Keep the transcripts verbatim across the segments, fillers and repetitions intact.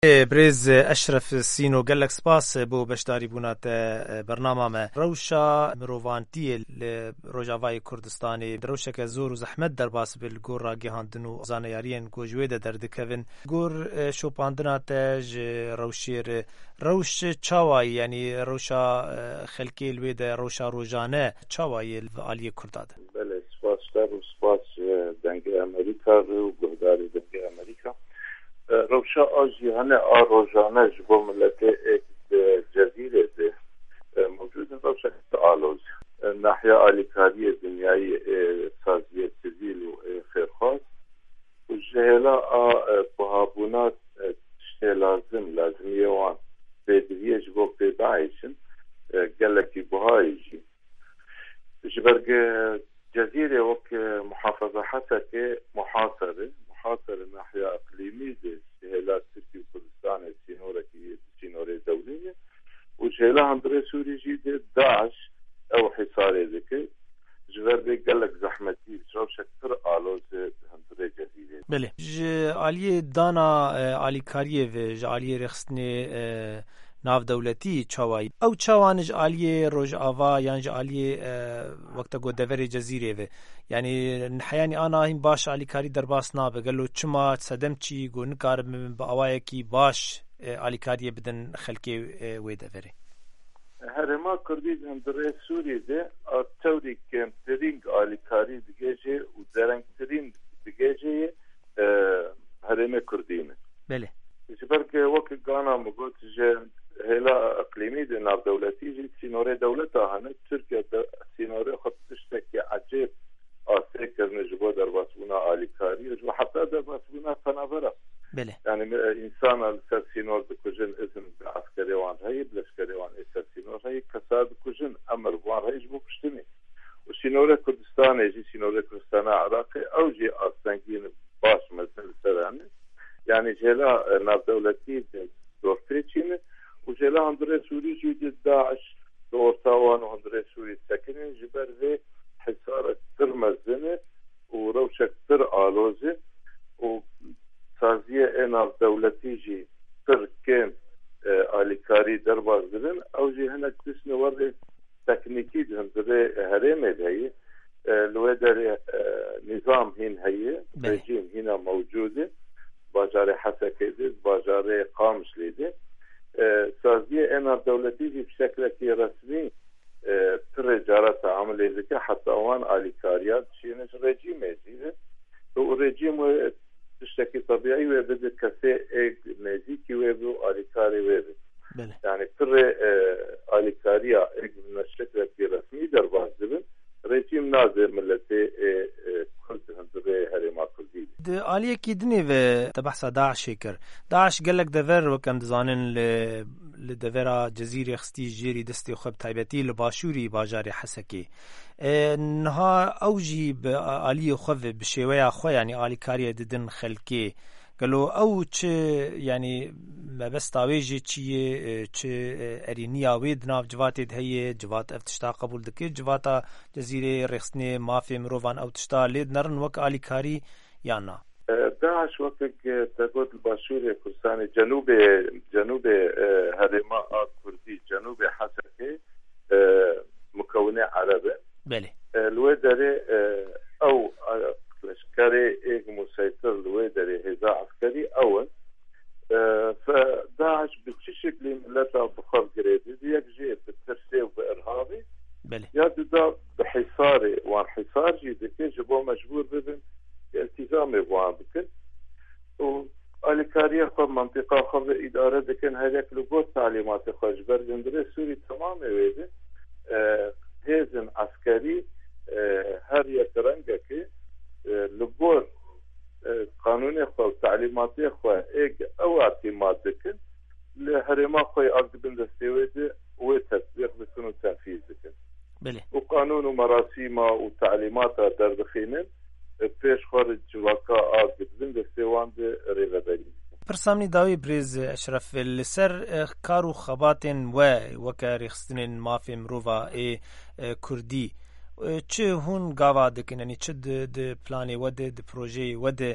برز اشرف سینو گلک سپاس بو بشداری بونات برنامه ما روشا مروانتی لروجاوای کردستانی روشا که زور و زحمت در باس بل گور را گهاندن و زانیارین گوجوی ده درد کفن گور شوپاندنات ج روشیر روش چاوای یعنی روشا خلکی الوید روشا روجانه چاوای عالی کرداد. بله سپاس در و سپاس دنگ امریکا و گهداری دنگ امریکا. روشا آجیانه آروژانه جبو ملت جزیره ده موجود روشا تعالوز ناحیه آلیکاری دنیای سازیه سیویل و خیرخواست و جهلا بهابونات شتی لازم لازمیه وان بیدویه جبو پیدایشن گلکی بهایشی جبرگ جزيرة وك محافظة حسكة محاصرة محاصرة ناحية إقليمية استهلاك تركي وكردستان سينورة سينورة دولية وجهلا هندري سوري جيدة داعش أو حصاري ذكي جبر قال لك زحمتي بشرب شكر آلوز هندري جزيرة. بله ج عالیه دانا عالی کاریه و ج عالیه رخصنه ناف دولتی چاوای او چاوانج عالیه روج آوا یعنی عالیه وقتا گو دوری جزیره و یعنی نحیانی آنا هم باش عالی کاری در باس نابه گلو چما صدم چی گو نکار با آوائه کی باش عالی کاریه بدن خلکی وی دوری هرما کردید هم در سوریه ده توری کمترین عالی کاری بگیجه و درنگترین بگیجه هرمه کردینه. بله جبرك وقت قانا مقول جه هلا اقليمي دي ناف دولتي جي سينوري دولتها هنا تركيا سينوري خط تشتكي عجيب اسكر نجبو درباسونا اليكاري وحتى درباسونا فنابرا بله يعني انسان السينور بكوجن اذن عسكري وان هي بلشكري وان السينور هي كساد كوجن امر وان هي جبو كشتني وسينوري كردستان يجي سينوري كردستان عراقي او جي استنجين باش مثل سراني يعني جهلا ناف دولتي دورتريتشين وجهلا هندري سوري جوجي داعش دورتاوان وهندري سوري ساكنين جبر ذي حصارة ترمزنة وروشك تر آلوزة وصازية ناف دولتي جي تر كين آليكاري دربار ذلن أو جي هنا تسنى ورد تكنيكي هندري هريمة هي الوادر نظام هين هي رجيم هنا موجودة باجار حسكيدي باجار قامش ليدي سازية انا دولتي بشكل رسمي ترجارة عمل ذكي حتى وان اليكاريات شينش رجيم يجيده ورجيم تشتكي طبيعي ويبدأ كسي ايج نزيكي ويبدو اليكاري ويبدو يعني تر اليكاريا ايج من الشكل رسمي درباز دبن رجيم نازل ملتي كرد هندري هرما كردي عالیه کی دنی و تبحث داعش کر داعش قال لك دفر وكم دزانن ل لدفرا جزيره خستي جيري دستي خب تايبتي لباشوري باجار حسكي نها اوجي بعالیه خو بشويه خو يعني عالی کاری ددن خلكي قالوا او چ يعني ما بس تاويجي چي چ ارينيا ويد ناف جواتد هي جوات افتشتا قبول دكي جواتا جزيره رخصني مافي مروان او تشتا ليد نرن وك عالی کاری يانا داعش وقت تقول الباشوري كردستاني جنوب جنوب هرما كردي جنوب حسكي مكونة عربة بله الويدري او لشكري ايج مسيطر الويدري هزا عسكري اول فداعش بتشكل ملتا بخار جريدي ديك جي بالترسي وبإرهابي بله يادي دا بحصاري وان حصار جيدي كي جبو مجبور ببن التزامي بوان بكن والكارية خب منطقة خب إدارة دكن هذاك لقوة تعليمات خارج برجندري سوري تمامي ويدي اه هيزن عسكري اه هر يكرنجك اه لقوة اه قانوني خب تعليماتي خب ايج او اعتماد دكن لهرما خوي اقدبن دستي ويدي وتطبيق بكن وتنفيذ دكن بله وقانون ومراسيمه وتعليماتها در بخينن پیش خارج وکا آگد بند سوان ده ریغداری. پرسامنی داوی بریز اشرف لسر کارو خباتن و وکا ریخستن مافی مروفا ای کردی چه هون گاوا دکن یعنی چه ده پلانی و ده ده پروژه و ده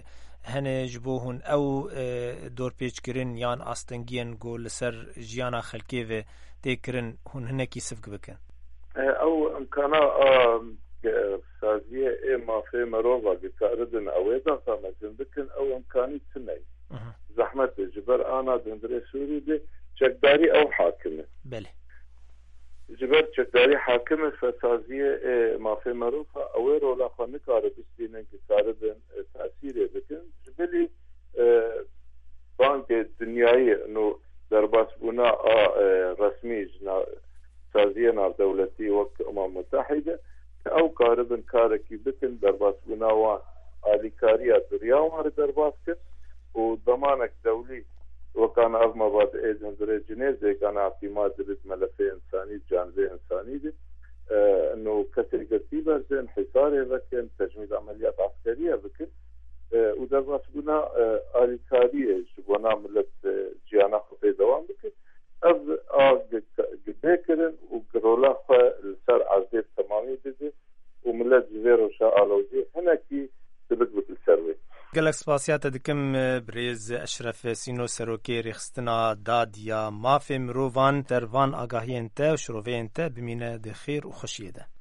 هنه جبو هون او دور پیچ کرن یان آستنگین گو لسر جیانا خلکی و تکرن هون هنه کی سفک بکن او امکانا سازیه ای مافی مروفا بکاردن اویدا فامزن بکن او امکانی تنهی زحمت جبر آنا دندره سوری ده چکداری او حاکمه بله جبر چکداری حاکمه فسازیه مافی مروفا اوی رولا خواه نکاره بستینن که کاردن تأثیره بکن جبلی بانک دنیایی نو در باس بنا رسمی جنا سازیه ناف دولتی وقت امم متحده او کاردن کارکی بکن در باس بنا وان آلیکاریا دریاوان در باس کن و ضمانك دولي وكان أغمى بعد إيجن دري جنيزي كان اعتماد دريد ملفي إنساني جانبي إنساني دي آه إنه كسر قتيبة زين حصاري بكن تجميد عمليات عسكرية بكن آه ودر راسبنا آه آليكارية شبونا ملت آه جيانا خطي دوام بكن أب آغ قديكرن وقرولا خوا السر عزيز تمامي دي وملت جزيرو شاء الوزي هنا كي تبك بك السروي گلک سپاسیات دکم بریز اشرف سینو سروکی رخستنا دادیا مافی مروان در وان آگاهی انت و شروعی انت بمینه ده خیر و خوشیه ده